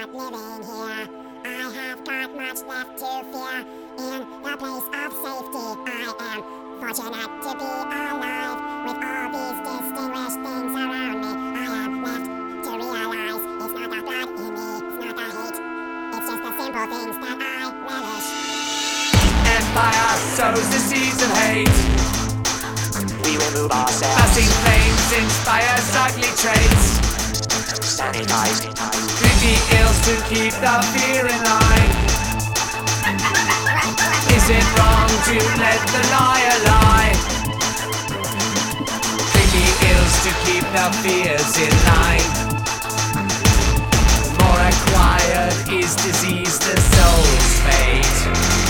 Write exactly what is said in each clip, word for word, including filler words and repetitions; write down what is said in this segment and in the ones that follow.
not living here. I have got much left to fear. In the place of safety, I am fortunate to be alive. With all these distinguished things around me, I am left to realize it's not the blood in me, it's not the hate. It's just the simple things that I relish. Empire sows the seeds of hate. We remove ourselves. Passing flames inspires ugly traits. Sanitized. Creepy ills to keep the fear in line. Is it wrong to let the liar lie? Creepy ills to keep the fears in line. More acquired is disease, the soul's fate.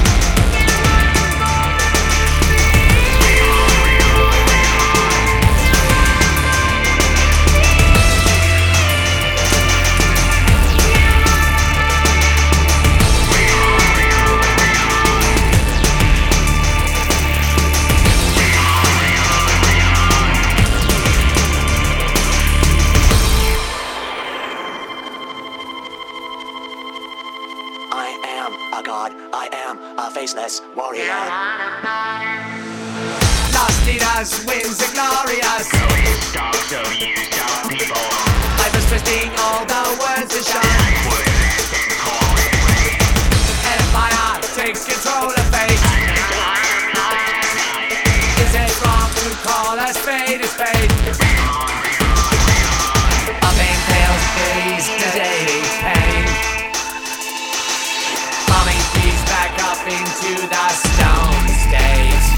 I am a god, I am a faceless warrior. Lost leaders, wins are glorious. Dogs of used our people. Life is twisting all the words to shine. Empire takes control of fate. Is it wrong to call a spade a spade? A pain tales pays the daily pain. Bombing peaks back up into the stone state.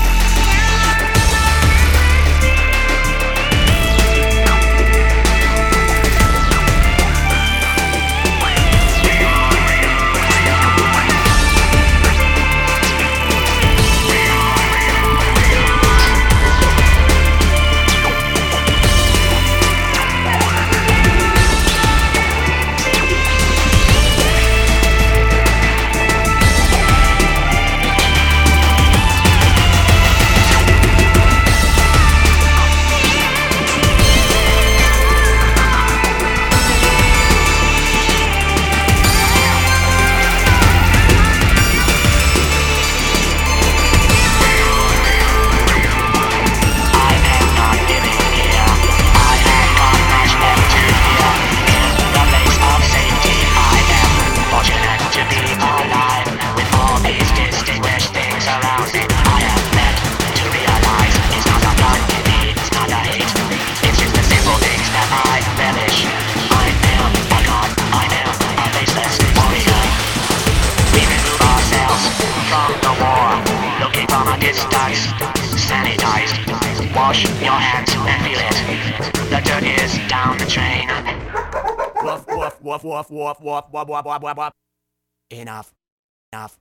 Sanitized. Wash your hands and feel it. The dirt is down the drain. Woof, woof, woof, woof, woof, woof, woof, woof, woof, woof. Enough. Enough.